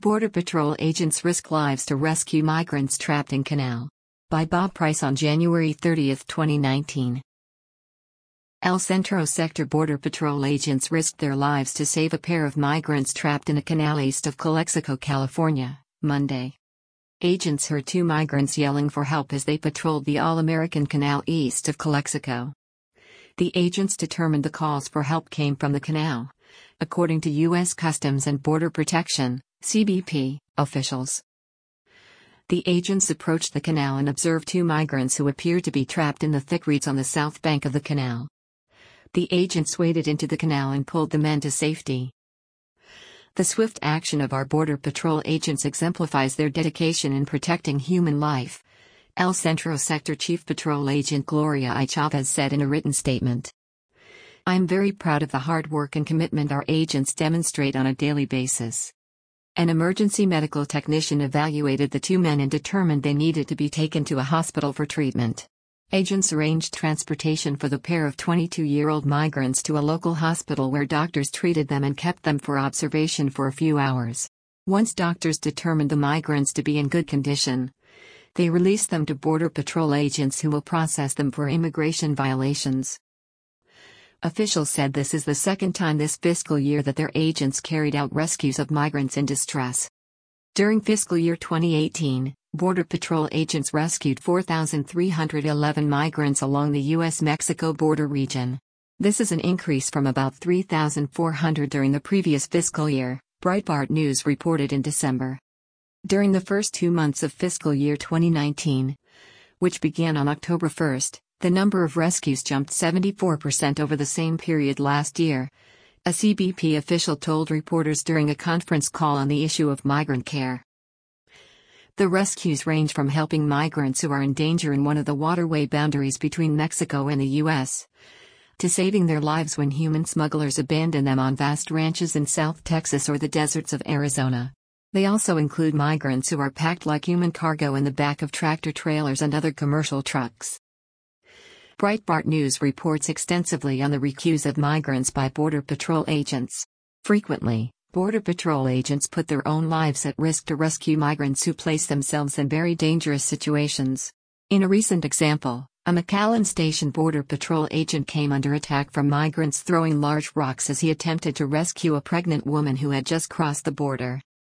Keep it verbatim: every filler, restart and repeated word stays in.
Border Patrol agents risk lives to rescue migrants trapped in canal. By Bob Price on January thirtieth, twenty nineteen. El Centro Sector Border Patrol agents risked their lives to save a pair of migrants trapped in a canal east of Calexico, California, Monday. Agents heard two migrants yelling for help as they patrolled the All-American Canal east of Calexico. The agents determined the calls for help came from the canal, according to U S Customs and Border Protection, C B P, officials. The agents approached the canal and observed two migrants who appeared to be trapped in the thick reeds on the south bank of the canal. The agents waded into the canal and pulled the men to safety. The swift action of our Border Patrol agents exemplifies their dedication in protecting human life, El Centro Sector Chief Patrol Agent Gloria I. Chavez said in a written statement. I am very proud of the hard work and commitment our agents demonstrate on a daily basis. An emergency medical technician evaluated the two men and determined they needed to be taken to a hospital for treatment. Agents arranged transportation for the pair of twenty-two-year-old migrants to a local hospital where doctors treated them and kept them for observation for a few hours. Once doctors determined the migrants to be in good condition, they released them to Border Patrol agents who will process them for immigration violations. Officials said this is the second time this fiscal year that their agents carried out rescues of migrants in distress. During fiscal year twenty eighteen, Border Patrol agents rescued four thousand three hundred eleven migrants along the U S Mexico border region. This is an increase from about three thousand four hundred during the previous fiscal year, Breitbart News reported in December. During the first two months of fiscal year twenty nineteen, which began on October first, the number of rescues jumped seventy-four percent over the same period last year, a C B P official told reporters during a conference call on the issue of migrant care. The rescues range from helping migrants who are in danger in one of the waterway boundaries between Mexico and the U S, to saving their lives when human smugglers abandon them on vast ranches in South Texas or the deserts of Arizona. They also include migrants who are packed like human cargo in the back of tractor trailers and other commercial trucks. Breitbart News reports extensively on the rescues of migrants by Border Patrol agents. Frequently, Border Patrol agents put their own lives at risk to rescue migrants who place themselves in very dangerous situations. In a recent example, a McAllen Station Border Patrol agent came under attack from migrants throwing large rocks as he attempted to rescue a pregnant woman who had just crossed the border.